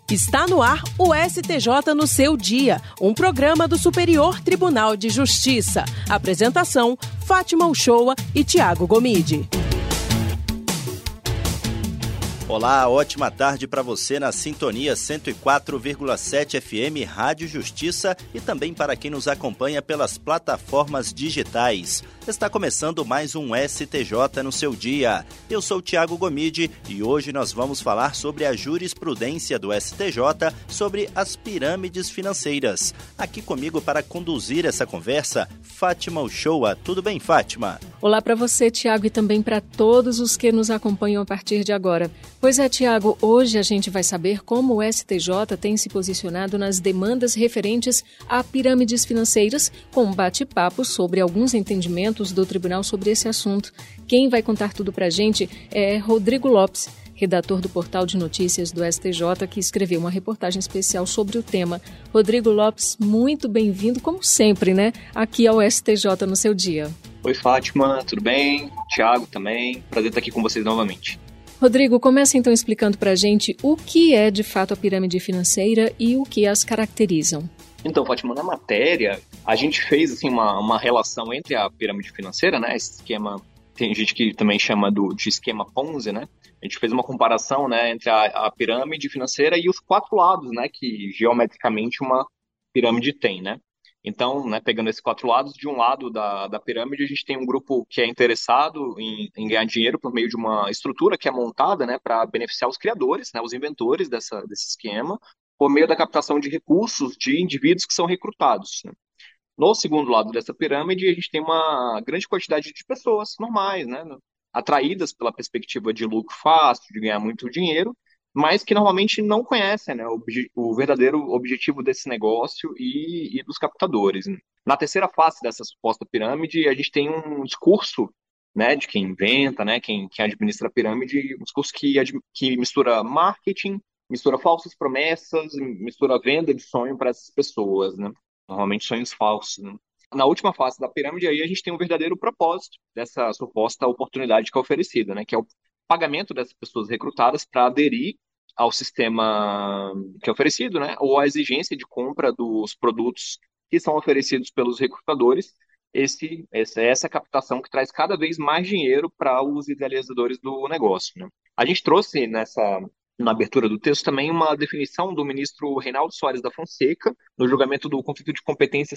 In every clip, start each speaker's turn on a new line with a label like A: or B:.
A: Está no ar o STJ no seu dia, um programa do Superior Tribunal de Justiça. Apresentação, Fátima Uchoa e Tiago Gomide.
B: Olá, ótima tarde para você na sintonia 104,7 FM Rádio Justiça e também para quem nos acompanha pelas plataformas digitais. Está começando mais um STJ no seu dia. Eu sou o Tiago Gomide e hoje nós vamos falar sobre a jurisprudência do STJ sobre as pirâmides financeiras. Aqui comigo para conduzir essa conversa, Fátima Uchoa. Tudo bem, Fátima?
C: Olá para você, Tiago, e também para todos os que nos acompanham a partir de agora. Pois é, Tiago, hoje a gente vai saber como o STJ tem se posicionado nas demandas referentes a pirâmides financeiras, com um bate-papo sobre alguns entendimentos do tribunal sobre esse assunto. Quem vai contar tudo para a gente é Rodrigo Lopes, redator do portal de notícias do STJ, que escreveu uma reportagem especial sobre o tema. Rodrigo Lopes, muito bem-vindo, como sempre, né, aqui ao STJ no seu dia.
D: Oi, Fátima, tudo bem? Tiago também, prazer estar aqui com vocês novamente.
C: Rodrigo, começa então explicando para a gente o que é de fato a pirâmide financeira e o que as caracterizam.
D: Então, Fátima, na matéria, a gente fez assim, uma relação entre a pirâmide financeira, né, esse esquema, tem gente que também chama de esquema Ponzi, né? A gente fez uma comparação, né, entre a pirâmide financeira e os quatro lados, né, que geometricamente uma pirâmide tem, né? Então, né, pegando esses quatro lados, de um lado da pirâmide, a gente tem um grupo que é interessado em ganhar dinheiro por meio de uma estrutura que é montada, né, para beneficiar os criadores, né, os inventores desse esquema, por meio da captação de recursos de indivíduos que são recrutados, né. No segundo lado dessa pirâmide, a gente tem uma grande quantidade de pessoas normais, né, atraídas pela perspectiva de lucro fácil, de ganhar muito dinheiro, mas que normalmente não conhecem, né, o verdadeiro objetivo desse negócio e dos captadores, né. Na terceira face dessa suposta pirâmide, a gente tem um discurso, né, de quem inventa, né, quem administra a pirâmide, um discurso que mistura marketing, mistura falsas promessas, mistura venda de sonho para essas pessoas, né, normalmente sonhos falsos, né. Na última face da pirâmide, aí a gente tem um verdadeiro propósito dessa suposta oportunidade que é oferecida, né, que é o pagamento dessas pessoas recrutadas para aderir ao sistema que é oferecido, né, ou a exigência de compra dos produtos que são oferecidos pelos recrutadores. Essa captação que traz cada vez mais dinheiro para os idealizadores do negócio, né. A gente trouxe na abertura do texto também uma definição do ministro Reinaldo Soares da Fonseca, no julgamento do conflito de competência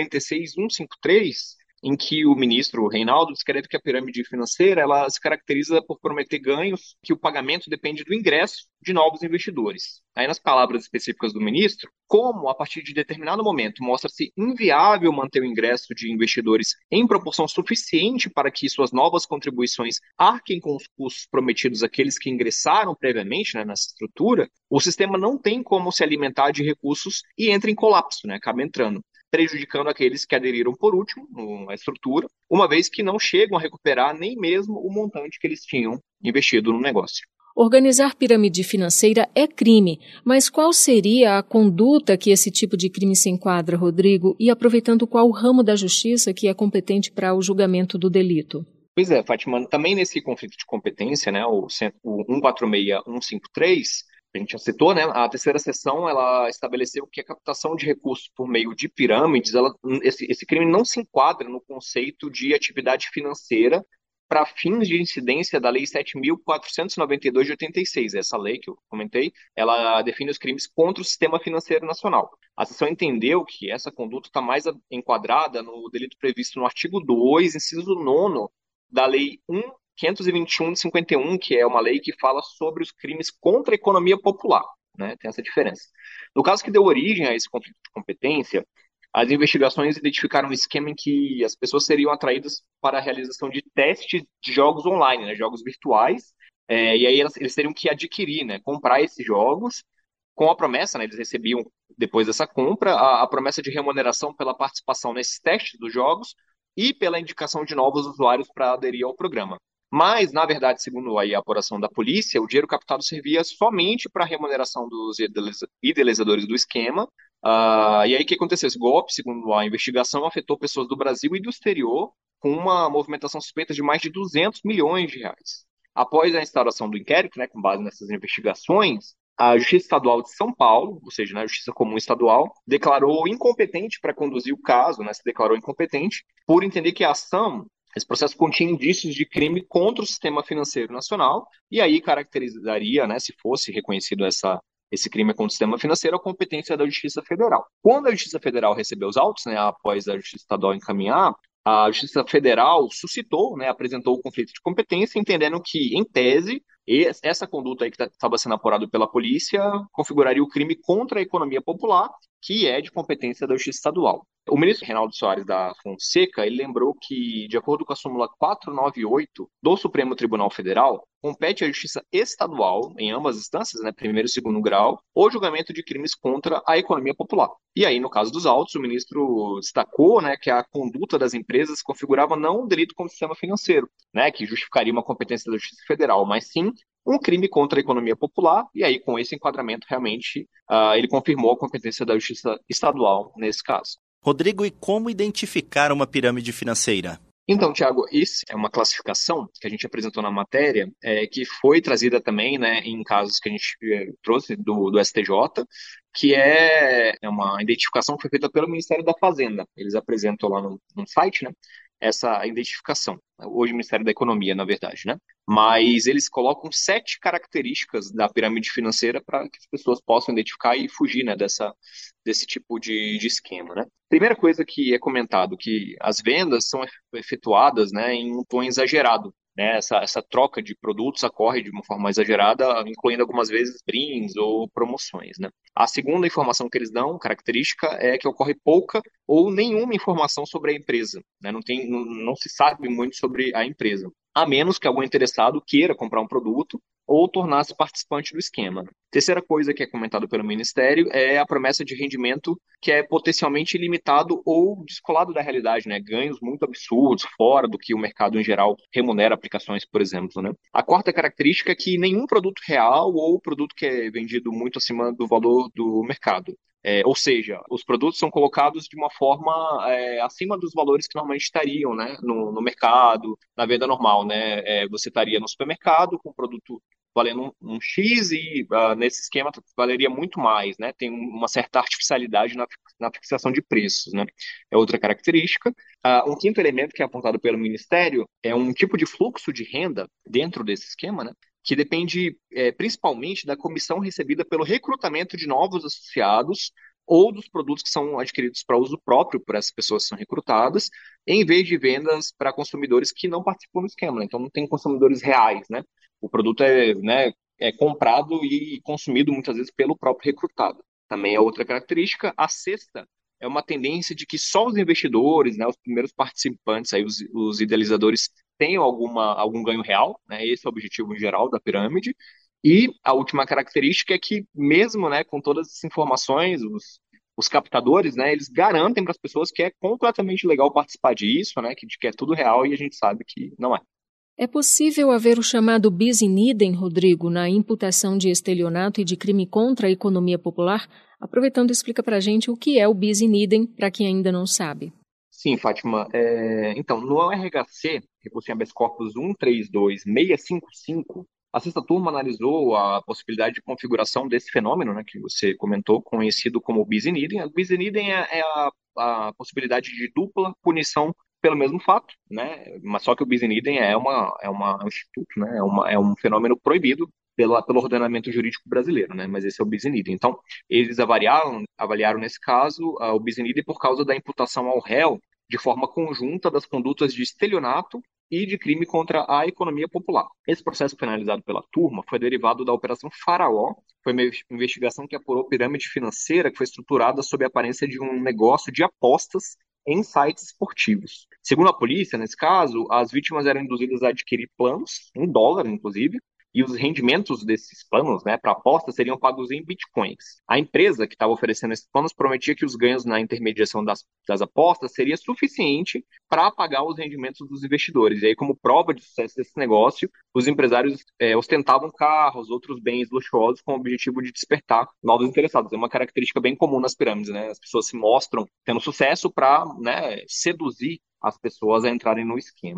D: 146.153, em que o ministro Reinaldo descreve que a pirâmide financeira ela se caracteriza por prometer ganhos, que o pagamento depende do ingresso de novos investidores. Aí, nas palavras específicas do ministro, como a partir de determinado momento mostra-se inviável manter o ingresso de investidores em proporção suficiente para que suas novas contribuições arquem com os custos prometidos àqueles que ingressaram previamente, né, nessa estrutura, o sistema não tem como se alimentar de recursos e entra em colapso, né, acaba entrando, prejudicando aqueles que aderiram por último à estrutura, uma vez que não chegam a recuperar nem mesmo o montante que eles tinham investido no negócio.
C: Organizar pirâmide financeira é crime, mas qual seria a conduta que esse tipo de crime se enquadra, Rodrigo? E aproveitando qual ramo da justiça que é competente para o julgamento do delito?
D: Pois é, Fátima, também nesse conflito de competência, né, o 146.153, a gente já citou, né, a terceira seção, ela estabeleceu que a captação de recursos por meio de pirâmides, esse crime não se enquadra no conceito de atividade financeira para fins de incidência da Lei 7.492 de 86. Essa lei que eu comentei, ela define os crimes contra o sistema financeiro nacional. A seção entendeu que essa conduta está mais enquadrada no delito previsto no artigo 2, inciso 9 da Lei 521 de 51, que é uma lei que fala sobre os crimes contra a economia popular, né? Tem essa diferença. No caso que deu origem a esse conflito de competência, as investigações identificaram um esquema em que as pessoas seriam atraídas para a realização de testes de jogos online, né, jogos virtuais, e aí eles teriam que adquirir, né, comprar esses jogos, com a promessa, né, eles recebiam, depois dessa compra, a promessa de remuneração pela participação nesses testes dos jogos e pela indicação de novos usuários para aderir ao programa. Mas, na verdade, segundo aí a apuração da polícia, o dinheiro captado servia somente para a remuneração dos idealizadores do esquema. E aí o que aconteceu? Esse golpe, segundo a investigação, afetou pessoas do Brasil e do exterior, com uma movimentação suspeita de mais de 200 milhões de reais. Após a instauração do inquérito, né, com base nessas investigações, A Justiça Estadual de São Paulo, ou seja, né, a Justiça Comum Estadual, declarou incompetente para conduzir o caso, né, se declarou incompetente, por entender que a ação, esse processo continha indícios de crime contra o sistema financeiro nacional, e aí caracterizaria, né, se fosse reconhecido esse crime contra o sistema financeiro, a competência da Justiça Federal. Quando a Justiça Federal recebeu os autos, né, após a Justiça Estadual encaminhar, a Justiça Federal suscitou, né, apresentou o conflito de competência, entendendo que, em tese, essa conduta aí que estava sendo apurada pela polícia configuraria o crime contra a economia popular, que é de competência da Justiça Estadual. O ministro Reinaldo Soares da Fonseca, ele lembrou que, de acordo com a súmula 498 do Supremo Tribunal Federal, compete à Justiça Estadual, em ambas as instâncias, né, primeiro e segundo grau, o julgamento de crimes contra a economia popular. E aí, no caso dos autos, o ministro destacou, né, que a conduta das empresas configurava não um delito contra o sistema financeiro, né, que justificaria uma competência da Justiça Federal, mas sim um crime contra a economia popular, e aí, com esse enquadramento, realmente, ele confirmou a competência da Justiça Estadual nesse caso.
B: Rodrigo, e como identificar uma pirâmide financeira?
D: Então, Tiago, isso é uma classificação que a gente apresentou na matéria, que foi trazida também, né, em casos que a gente trouxe do STJ, que é uma identificação que foi feita pelo Ministério da Fazenda. Eles apresentam lá no site, né, essa identificação. Hoje, Ministério da Economia, na verdade, né? Mas eles colocam 7 características da pirâmide financeira para que as pessoas possam identificar e fugir, né, desse tipo de esquema, né? Primeira coisa que é comentado, que as vendas são efetuadas, né, em um tom exagerado. Né, essa troca de produtos ocorre de uma forma exagerada, incluindo algumas vezes brindes ou promoções. Né? A segunda informação que eles dão, característica, é que ocorre pouca ou nenhuma informação sobre a empresa. Né? Não se sabe muito sobre a empresa, a menos que algum interessado queira comprar um produto ou tornar-se participante do esquema. Terceira coisa que é comentada pelo Ministério é a promessa de rendimento que é potencialmente ilimitado ou descolado da realidade, né? Ganhos muito absurdos, fora do que o mercado em geral remunera aplicações, por exemplo. Né? A quarta característica é que nenhum produto real ou produto que é vendido muito acima do valor do mercado. Ou seja, os produtos são colocados de uma forma acima dos valores que normalmente estariam, né, no mercado, na venda normal. Né? Você estaria no supermercado com o produto valendo um X e nesse esquema valeria muito mais, né? Tem uma certa artificialidade na fixação de preços, né? É outra característica. Um quinto elemento que é apontado pelo Ministério é um tipo de fluxo de renda dentro desse esquema, né? Que depende principalmente da comissão recebida pelo recrutamento de novos associados ou dos produtos que são adquiridos para uso próprio por essas pessoas que são recrutadas, em vez de vendas para consumidores que não participam do esquema. Né? Então, não tem consumidores reais, né? O produto né, é comprado e consumido muitas vezes pelo próprio recrutado. Também é outra característica. A sexta é uma tendência de que só os investidores, né, os primeiros participantes, aí, os idealizadores, tenham algum ganho real. Né? Esse é o objetivo geral da pirâmide. E a última característica é que, mesmo, né, com todas essas informações, os captadores, né, eles garantem para as pessoas que é completamente legal participar disso, né, que é tudo real e a gente sabe que não é.
C: É possível haver o chamado bis in idem, Rodrigo, na imputação de estelionato e de crime contra a economia popular? Aproveitando, explica para a gente o que é o bis in idem, para quem ainda não sabe.
D: Sim, Fátima. Então, no RHC, recurso em habeas corpus 132655, a sexta turma analisou a possibilidade de configuração desse fenômeno, né, que você comentou, conhecido como bis in idem. O bis in idem é a possibilidade de dupla punição pelo mesmo fato, né? Mas só que o bis in idem é um instituto, né? É um fenômeno proibido pelo ordenamento jurídico brasileiro, né? Mas esse é o bis in idem. Então, eles avaliaram nesse caso o bis in idem por causa da imputação ao réu de forma conjunta das condutas de estelionato e de crime contra a economia popular. Esse processo penalizado pela turma foi derivado da Operação Faraó, foi uma investigação que apurou pirâmide financeira que foi estruturada sob a aparência de um negócio de apostas em sites esportivos. Segundo a polícia, nesse caso, as vítimas eram induzidas a adquirir planos, em dólar, inclusive, e os rendimentos desses planos, né, para aposta, seriam pagos em bitcoins. A empresa que estava oferecendo esses planos prometia que os ganhos na intermediação das apostas seria suficiente para pagar os rendimentos dos investidores. E aí, como prova de sucesso desse negócio, os empresários ostentavam carros, outros bens luxuosos com o objetivo de despertar novos interessados. É uma característica bem comum nas pirâmides, né? As pessoas se mostram tendo sucesso para, né, seduzir as pessoas a entrarem no esquema. Né?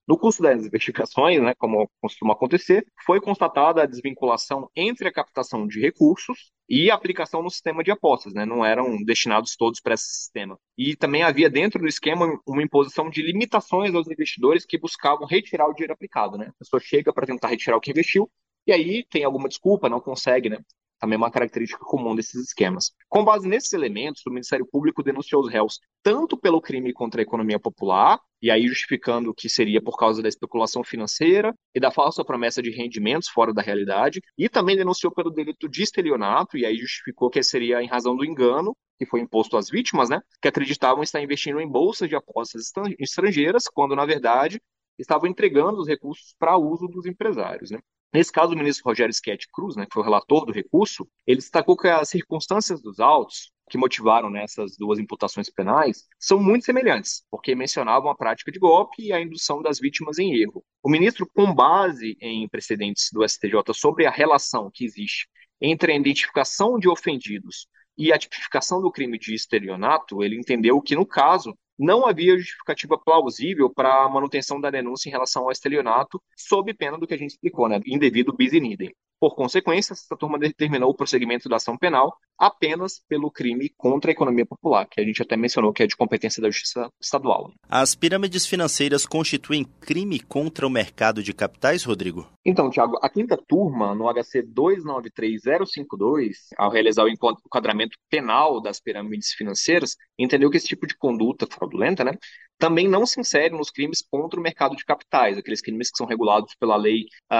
D: No curso das investigações, né, como costuma acontecer, foi constatada a desvinculação entre a captação de recursos e a aplicação no sistema de apostas, né, não eram destinados todos para esse sistema. E também havia dentro do esquema uma imposição de limitações aos investidores que buscavam retirar o dinheiro aplicado, né? A pessoa chega para tentar retirar o que investiu e aí tem alguma desculpa, não consegue, né? Também uma característica comum desses esquemas. Com base nesses elementos, o Ministério Público denunciou os réus tanto pelo crime contra a economia popular, e aí justificando que seria por causa da especulação financeira e da falsa promessa de rendimentos fora da realidade, e também denunciou pelo delito de estelionato, e aí justificou que seria em razão do engano que foi imposto às vítimas, né, que acreditavam estar investindo em bolsas de apostas estrangeiras, quando, na verdade, estavam entregando os recursos para uso dos empresários, né. Nesse caso, o ministro Rogério Schetti Cruz, né, que foi o relator do recurso, ele destacou que as circunstâncias dos autos que motivaram essas duas imputações penais são muito semelhantes, porque mencionavam a prática de golpe e a indução das vítimas em erro. O ministro, com base em precedentes do STJ sobre a relação que existe entre a identificação de ofendidos e a tipificação do crime de estelionato, ele entendeu que, no caso, não havia justificativa plausível para a manutenção da denúncia em relação ao estelionato, sob pena do que a gente explicou, né, indevido bis in idem. Por consequência, essa turma determinou o prosseguimento da ação penal apenas pelo crime contra a economia popular, que a gente até mencionou que é de competência da Justiça Estadual.
B: As pirâmides financeiras constituem crime contra o mercado de capitais, Rodrigo?
D: Então, Thiago, a quinta turma, no HC 293052, ao realizar o enquadramento penal das pirâmides financeiras, entendeu que esse tipo de conduta fraudulenta, né, também não se insere nos crimes contra o mercado de capitais, aqueles crimes que são regulados pela Lei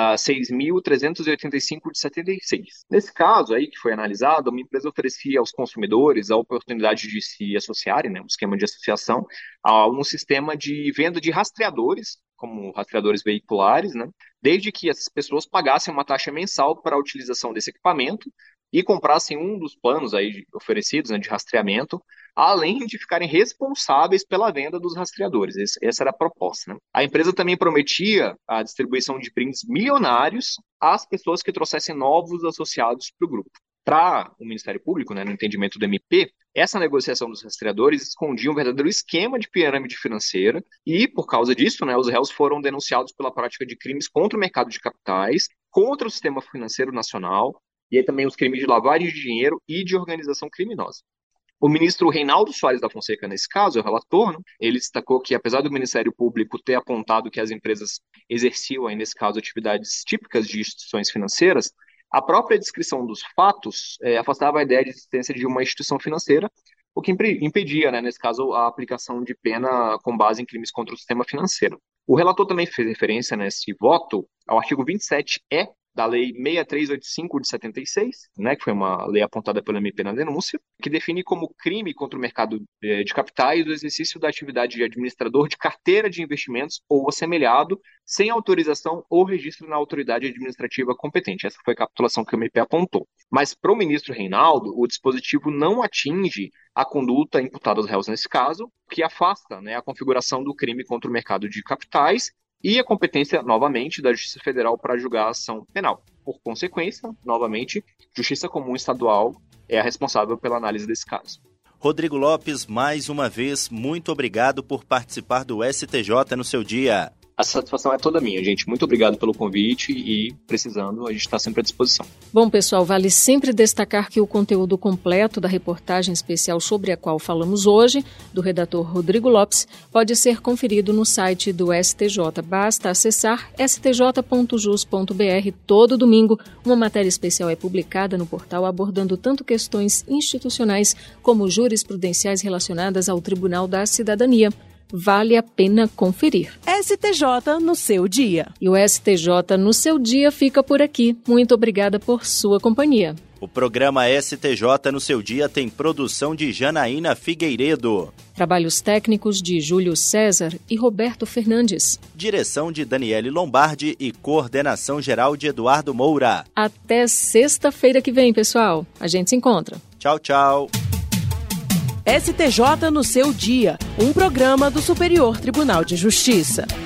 D: 6.385 de 76. Nesse caso aí que foi analisado, uma empresa oferecia aos consumidores a oportunidade de se associarem, né, um esquema de associação, a um sistema de venda de rastreadores, como rastreadores veiculares, né, desde que essas pessoas pagassem uma taxa mensal para a utilização desse equipamento e comprassem um dos planos aí oferecidos, né, de rastreamento, além de ficarem responsáveis pela venda dos rastreadores. Essa era a proposta, né? A empresa também prometia a distribuição de brindes milionários às pessoas que trouxessem novos associados para o grupo. Para o Ministério Público, né, no entendimento do MP, essa negociação dos rastreadores escondia um verdadeiro esquema de pirâmide financeira e, por causa disso, né, os réus foram denunciados pela prática de crimes contra o mercado de capitais, contra o sistema financeiro nacional, e aí também os crimes de lavagem de dinheiro e de organização criminosa. O ministro Reinaldo Soares da Fonseca, nesse caso, é o relator, né? Ele destacou que, apesar do Ministério Público ter apontado que as empresas exerciam, aí, nesse caso, atividades típicas de instituições financeiras, a própria descrição dos fatos afastava a ideia de existência de uma instituição financeira, o que impedia, né, nesse caso, a aplicação de pena com base em crimes contra o sistema financeiro. O relator também fez referência nesse voto ao artigo 27E da Lei 6385 de 76, né, que foi uma lei apontada pelo MP na denúncia, que define como crime contra o mercado de capitais o exercício da atividade de administrador de carteira de investimentos ou assemelhado, sem autorização ou registro na autoridade administrativa competente. Essa foi a capitulação que o MP apontou. Mas para o ministro Reinaldo, o dispositivo não atinge a conduta imputada aos réus nesse caso, que afasta, né, a configuração do crime contra o mercado de capitais e a competência, novamente, da Justiça Federal para julgar a ação penal. Por consequência, novamente, Justiça Comum Estadual é a responsável pela análise desse caso.
B: Rodrigo Lopes, mais uma vez, muito obrigado por participar do STJ no seu dia.
D: A satisfação é toda minha, gente. Muito obrigado pelo convite e, precisando, a gente está sempre à disposição.
C: Bom, pessoal, vale sempre destacar que o conteúdo completo da reportagem especial sobre a qual falamos hoje, do redator Rodrigo Lopes, pode ser conferido no site do STJ. Basta acessar stj.jus.br. Todo domingo, uma matéria especial é publicada no portal abordando tanto questões institucionais como jurisprudenciais relacionadas ao Tribunal da Cidadania. Vale a pena conferir.
A: STJ no seu dia.
C: E o STJ no seu dia fica por aqui. Muito obrigada por sua companhia.
B: O programa STJ no seu dia tem produção de Janaína Figueiredo.
C: Trabalhos técnicos de Júlio César e Roberto Fernandes.
B: Direção de Daniele Lombardi e coordenação geral de Eduardo Moura.
C: Até sexta-feira que vem, pessoal. A gente se encontra.
B: Tchau, tchau.
A: STJ no seu dia, um programa do Superior Tribunal de Justiça.